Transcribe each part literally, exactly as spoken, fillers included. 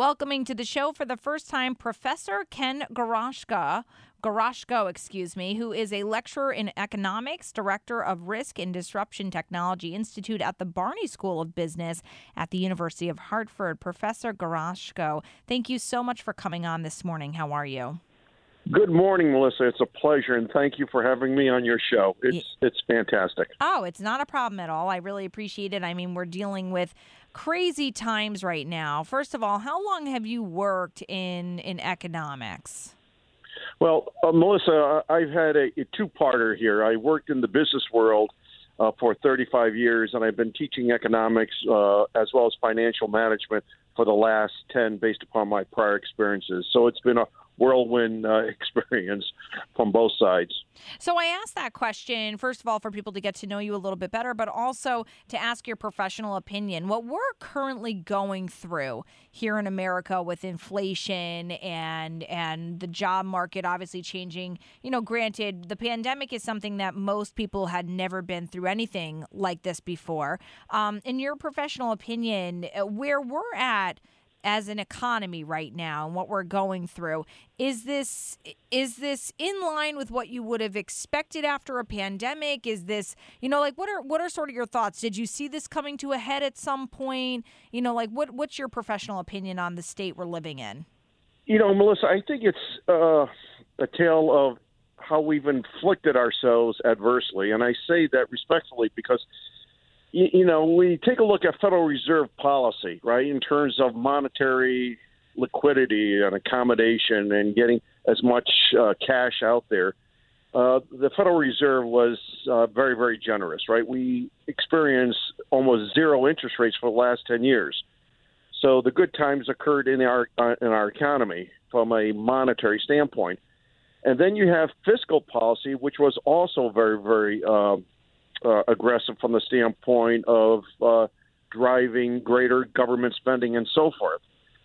welcoming to the show for the first time Professor Ken Goroshko, Goroshko, excuse me, who is a lecturer in economics, director of Risk and Disruption Technology Institute at the Barney School of Business at the University of Hartford. Professor Goroshko, thank you so much for coming on this morning. How are you? Good morning, Melissa. It's a pleasure, and thank you for having me on your show. It's it's fantastic. Oh, it's not a problem at all. I really appreciate it. I mean, we're dealing with crazy times right now. First of all, how long have you worked in, in economics? Well, uh, Melissa, I've had a, a two-parter here. I worked in the business world uh, for thirty-five years, and I've been teaching economics uh, as well as financial management for the last ten based upon my prior experiences. So it's been a whirlwind uh, experience from both sides. So I asked that question, first of all, for people to get to know you a little bit better, but also to ask your professional opinion. What we're currently going through here in America with inflation and and the job market obviously changing, you know, granted, the pandemic is something that most people had never been through anything like this before. Um, in your professional opinion, where we're at as an economy right now and what we're going through, is this is this in line with what you would have expected after a pandemic? Is this, you know, like what are what are sort of your thoughts? Did you see this coming to a head at some point? You know, like what what's your professional opinion on the state we're living in? You know, Melissa, I think it's uh, a tale of how we've inflicted ourselves adversely, and I say that respectfully because you know, we take a look at Federal Reserve policy, right, in terms of monetary liquidity and accommodation and getting as much uh, cash out there. Uh, the Federal Reserve was uh, very, very generous, right? We experienced almost zero interest rates for the last ten years. So the good times occurred in our uh, in our economy from a monetary standpoint. And then you have fiscal policy, which was also very, very uh, Uh, aggressive from the standpoint of uh, driving greater government spending and so forth.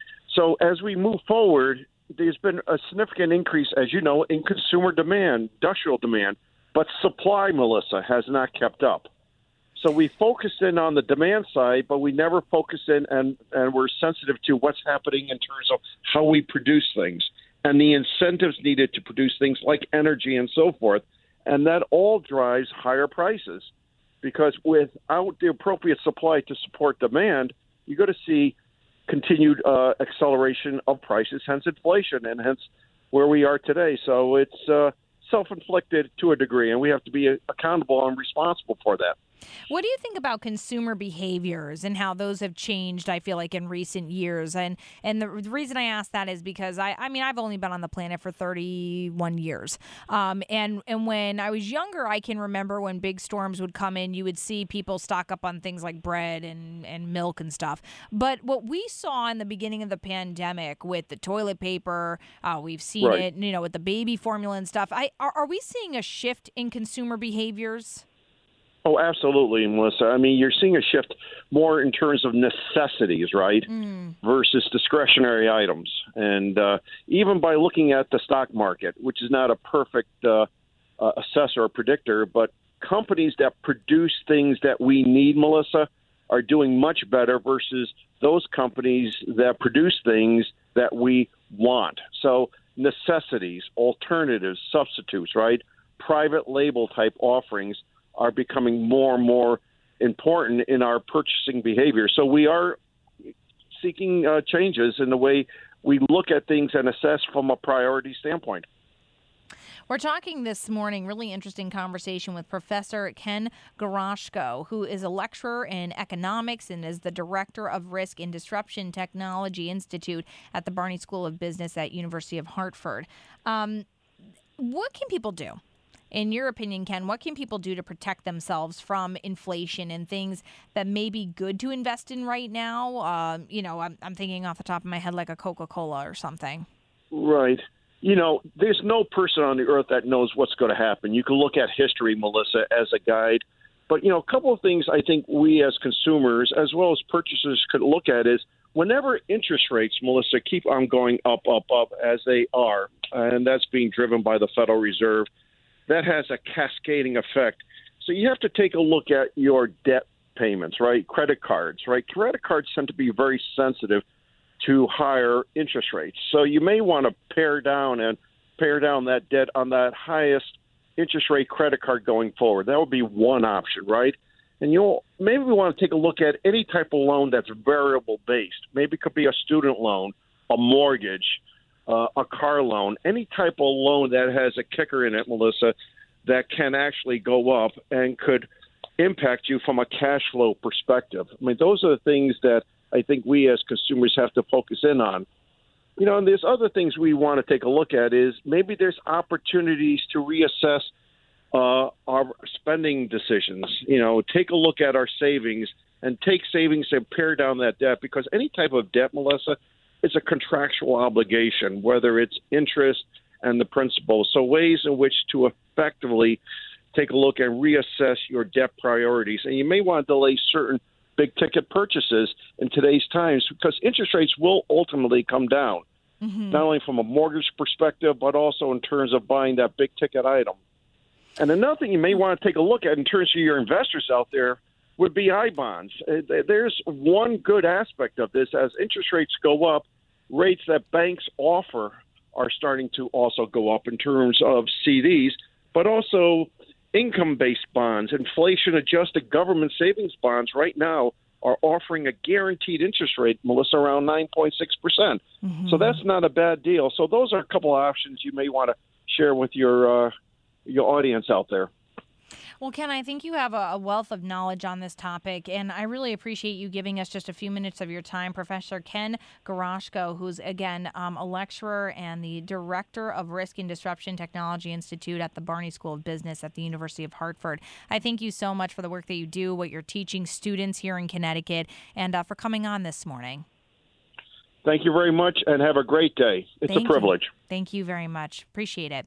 So as we move forward, there's been a significant increase, as you know, in consumer demand, industrial demand, but supply, Melissa, has not kept up. So we focused in on the demand side, but we never focused in and, and we're sensitive to what's happening in terms of how we produce things and the incentives needed to produce things like energy and so forth. And that all drives higher prices because without the appropriate supply to support demand, you're going to see continued uh, acceleration of prices, hence inflation, and hence where we are today. So it's uh, self-inflicted to a degree, and we have to be accountable and responsible for that. What do you think about consumer behaviors and how those have changed, I feel like, in recent years? And and the, the reason I ask that is because, I, I mean, I've only been on the planet for thirty-one years. Um, and, and when I was younger, I can remember when big storms would come in, you would see people stock up on things like bread and, and milk and stuff. But what we saw in the beginning of the pandemic with the toilet paper, uh, we've seen right. it, you know, with the baby formula and stuff. I are, are we seeing a shift in consumer behaviors? Oh, absolutely, Melissa. I mean, you're seeing a shift more in terms of necessities, right, mm. versus discretionary items. And uh, even by looking at the stock market, which is not a perfect uh, uh, assessor or predictor, but companies that produce things that we need, Melissa, are doing much better versus those companies that produce things that we want. So necessities, alternatives, substitutes, right, private label type offerings are becoming more and more important in our purchasing behavior. So we are seeking uh, changes in the way we look at things and assess from a priority standpoint. We're talking this morning, really interesting conversation with Professor Ken Goroshko, who is a lecturer in economics and is the director of Risk and Disruption Technology Institute at the Barney School of Business at University of Hartford. Um, what can people do? In your opinion, Ken, what can people do to protect themselves from inflation and things that may be good to invest in right now? Um, you know, I'm, I'm thinking off the top of my head like a Coca-Cola or something. Right. You know, there's no person on the earth that knows what's going to happen. You can look at history, Melissa, as a guide. But, you know, a couple of things I think we as consumers as well as purchasers could look at is whenever interest rates, Melissa, keep on going up, up, up as they are, and that's being driven by the Federal Reserve, that has a cascading effect. So you have to take a look at your debt payments, right? Credit cards, right? Credit cards tend to be very sensitive to higher interest rates. So you may want to pare down and pare down that debt on that highest interest rate credit card going forward. That would be one option, right? And you'll maybe we want to take a look at any type of loan that's variable based. Maybe it could be a student loan, a mortgage, uh, a car loan, any type of loan that has a kicker in it, Melissa, that can actually go up and could impact you from a cash flow perspective. I mean, those are the things that I think we as consumers have to focus in on. You know, and there's other things we want to take a look at is maybe there's opportunities to reassess uh, our spending decisions. You know, take a look at our savings and take savings and pare down that debt, because any type of debt, Melissa, is a contractual obligation, whether it's interest and the principal. So ways in which to effectively take a look and reassess your debt priorities. And you may want to delay certain big ticket purchases in today's times, because interest rates will ultimately come down, mm-hmm. not only from a mortgage perspective, but also in terms of buying that big ticket item. And another thing you may want to take a look at in terms of your investors out there would be I bonds. There's one good aspect of this. As interest rates go up, rates that banks offer are starting to also go up in terms of C Ds, but also income-based bonds, inflation-adjusted government savings bonds right now are offering a guaranteed interest rate, Melissa, around nine point six percent. Mm-hmm. So that's not a bad deal. So those are a couple of options you may want to share with your uh, your audience out there. Well, Ken, I think you have a wealth of knowledge on this topic, and I really appreciate you giving us just a few minutes of your time. Professor Ken Goroshko, who's, again, um, a lecturer and the director of Risk and Disruption Technology Institute at the Barney School of Business at the University of Hartford. I thank you so much for the work that you do, what you're teaching students here in Connecticut, and uh, for coming on this morning. Thank you very much, and have a great day. It's Thank a privilege. You. Thank you very much. Appreciate it.